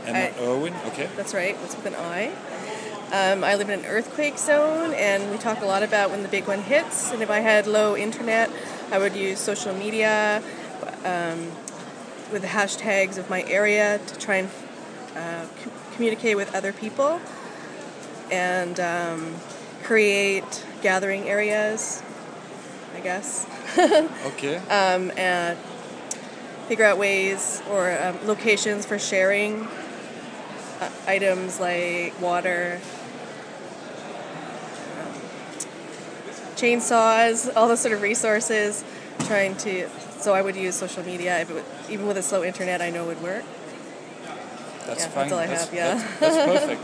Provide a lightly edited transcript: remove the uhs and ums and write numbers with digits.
Emma Irwin, okay. That's right, it's with an I. I live in an earthquake zone, and we talk a lot about when the big one hits. And if I had low internet, I would use social media with the hashtags of my area to try and communicate with other people and create gathering areas, I guess. Okay. And figure out ways or locations for sharing items like water, chainsaws, all those sort of resources. So I would use social media. Even with a slow internet, I know it would work. That's Yeah, fine. that's all I have. Yeah. That's perfect.